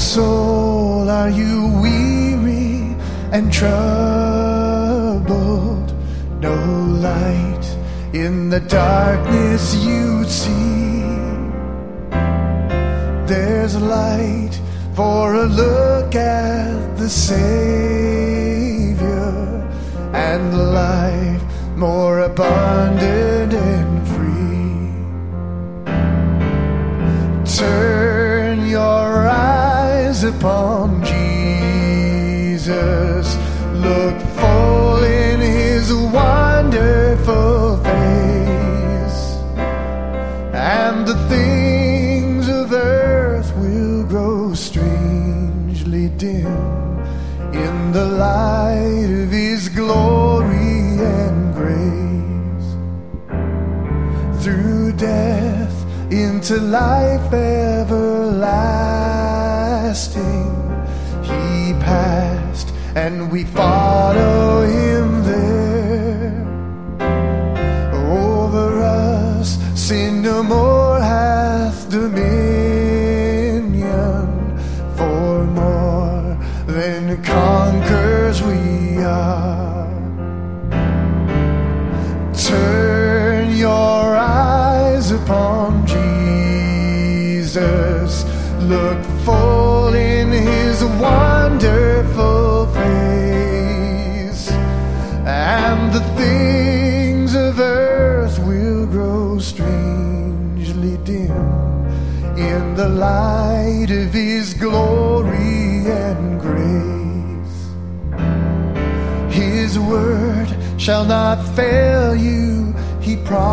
soul, are you weary and troubled? No light in the darkness you see. There's light for a look at the Savior, and life more abundant and free. Turn your eyes upon Jesus, look full in his wonderful face, and the things of earth will grow strangely dim in the light of his glory and grace. Through death into life everlasting he passed, and we follow him there. Over us sin no more hath dominion, for more than conquerors we are. Turn your eyes upon Jesus, look full in his wonderful face, and the things of earth will grow strangely dim in the light of his glory and grace. His word shall not fail you, he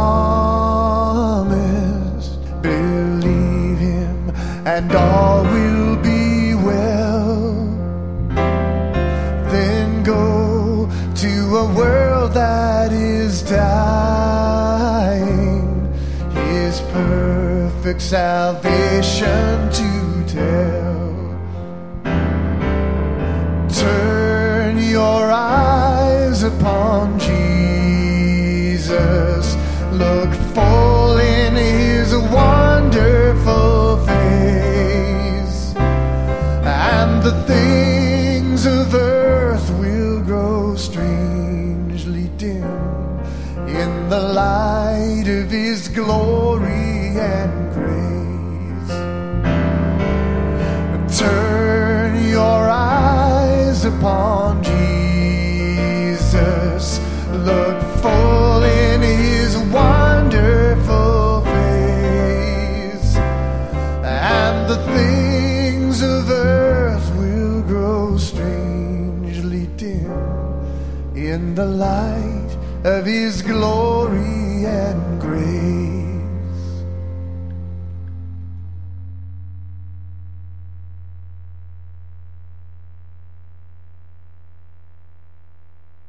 promised. Believe him and all will be well. Then go to a world that is dying, his perfect salvation to tell. Turn your eyes upon Jesus, look full in his wonderful face, and the things of earth will grow strangely dim in the light of his glory and grace. Turn your eyes upon Jesus, look full in his wonderful face, and the things of earth will grow strangely dim in the light of his glory and grace.